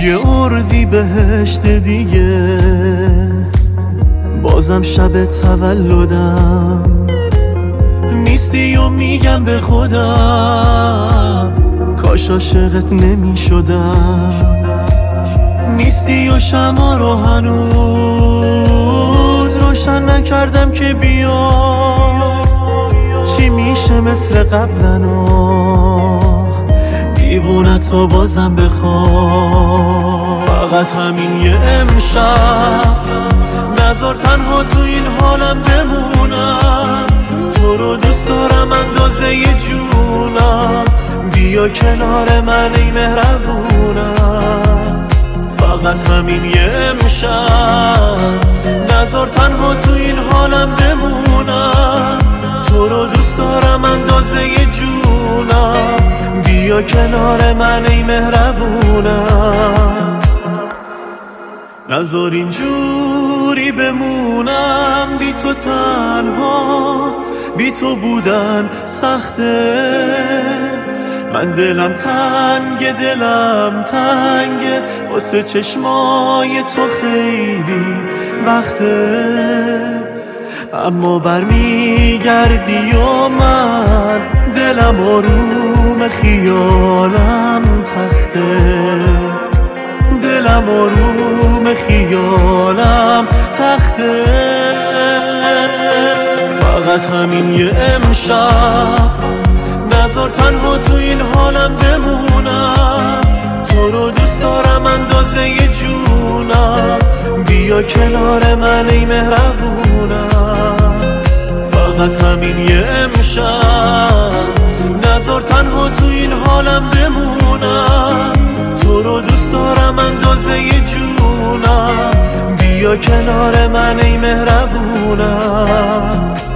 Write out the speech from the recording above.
یه اردی بهشت دیگه، بازم شب تولدم نیستی و میگم به خودم کاش عاشقت نمی شدم. نیستی و شمع رو هنوز روشن نکردم که بیا چی میشه مثل قبلنا دیوونتو بازم بخوام. فقط همین یه امشب نذار تنها تو این حالم بمونم. تو رو دوست دارم اندازه ی جونم، بیا کنار من ای مهربونم. فقط همین یه امشب نذار تنها تو این حالم بمونم. تو رو دوست دارم اندازه ی جونم، بیا کنار من ای مهربونم. نذار اینجوری بمونم بی تو تنها، بی تو بودن سخته. من دلم تنگه واسه چشمای تو خیلی وقته. اما برمیگردی و من دلم آروم خیالم تخته. دلم آروم خیالم تخته. فقط همین یه امشب نذار تنها تو این حالم بمونم. تو رو دوست دارم اندازه ی جونم، بیا کنار من ای مهربونم. فقط همین یه امشب نذار تنها تو این حالم بمونم. تو رو دوست دارم اندازه ی جونم، بیا کنار من ای مهربونم.